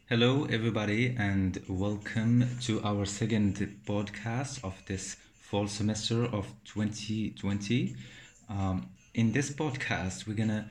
Hello, everybody, and welcome to our second podcast of this fall semester of 2020. In this podcast, we're gonna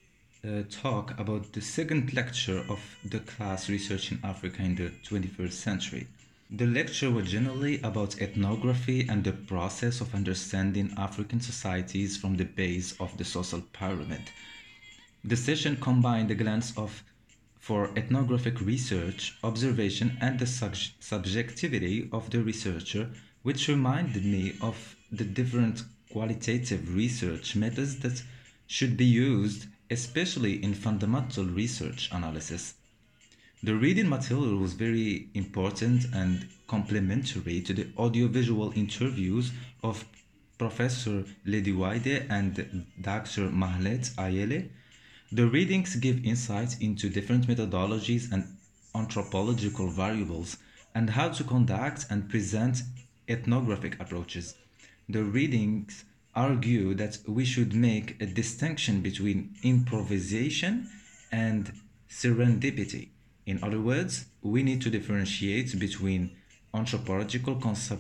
talk about the second lecture of the class Research in Africa in the 21st Century. The lecture was generally about ethnography and the process of understanding African societies from the base of the social pyramid. The session combined the glance of for ethnographic research, observation, and the subjectivity of the researcher, which reminded me of the different qualitative research methods that should be used, especially in fundamental research analysis. The reading material was very important and complementary to the audiovisual interviews of Professor Lady Waide and Dr. Mahlet Ayele. The readings give insight into different methodologies and anthropological variables and how to conduct and present ethnographic approaches. The readings argue that we should make a distinction between improvisation and serendipity. In other words, we need to differentiate between anthropological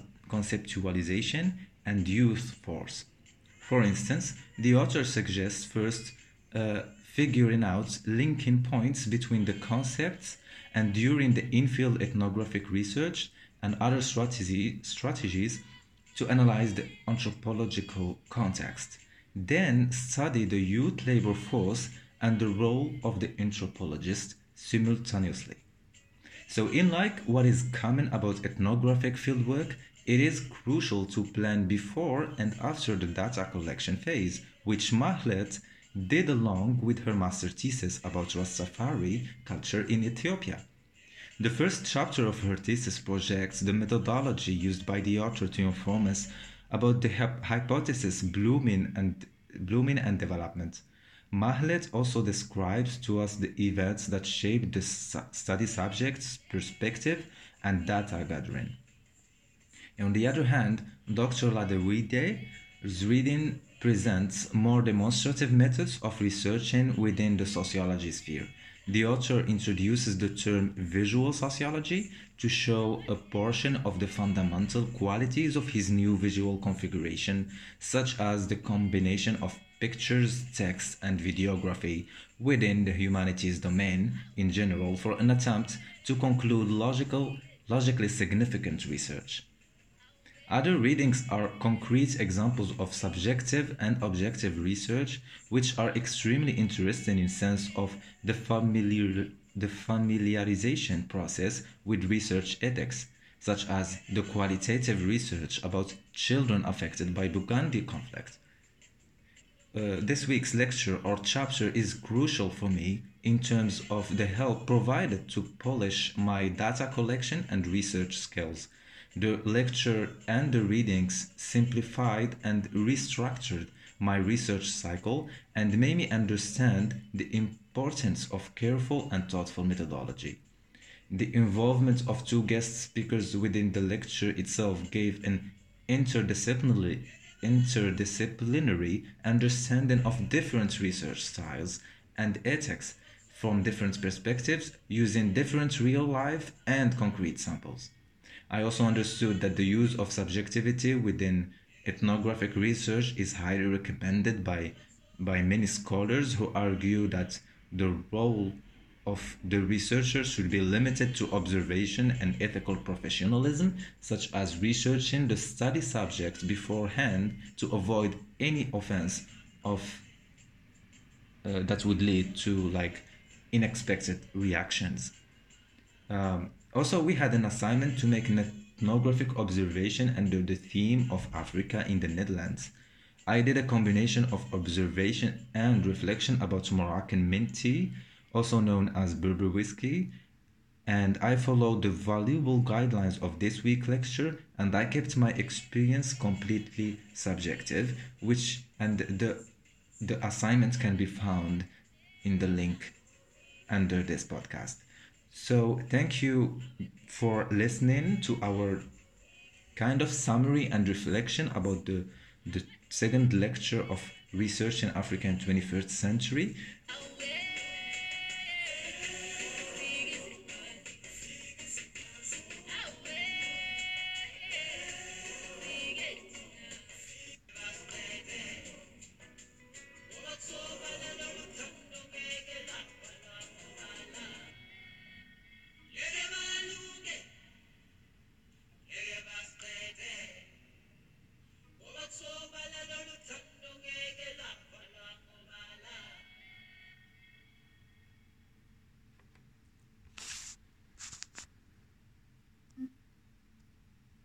conceptualization and youth force. For instance, the author suggests first figuring out linking points between the concepts and during the in-field ethnographic research and other strategies to analyze the anthropological context. Then study the youth labor force and the role of the anthropologist simultaneously. So, in like what is common about ethnographic fieldwork, it is crucial to plan before and after the data collection phase, which Mahlet did along with her master thesis about Rastafari culture in Ethiopia. The first chapter of her thesis projects the methodology used by the author to inform us about the hypothesis blooming and development. Mahlet also describes to us the events that shaped the study subject's perspective and data gathering. On the other hand, Dr. Ladewide's reading presents more demonstrative methods of researching within the sociology sphere. The author introduces the term visual sociology to show a portion of the fundamental qualities of his new visual configuration, such as the combination of pictures, text, and videography within the humanities domain in general for an attempt to conclude logically significant research. Other readings are concrete examples of subjective and objective research, which are extremely interesting in sense of the familiarization process with research ethics, such as the qualitative research about children affected by Bugandi conflict. This week's lecture or chapter is crucial for me in terms of the help provided to polish my data collection and research skills. The lecture and the readings simplified and restructured my research cycle and made me understand the importance of careful and thoughtful methodology. The involvement of two guest speakers within the lecture itself gave an interdisciplinary understanding of different research styles and ethics from different perspectives using different real life and concrete samples. I also understood that the use of subjectivity within ethnographic research is highly recommended by many scholars who argue that the role of the researcher should be limited to observation and ethical professionalism, such as researching the study subject beforehand to avoid any offense of that would lead to like unexpected reactions. Also, we had an assignment to make an ethnographic observation under the theme of Africa in the Netherlands. I did a combination of observation and reflection about Moroccan mint tea, also known as Berber whiskey, and I followed the valuable guidelines of this week's lecture and I kept my experience completely subjective, which and the assignment can be found in the link under this podcast. So, thank you for listening to our kind of summary and reflection about the second lecture of Research in Africa in 21st Century.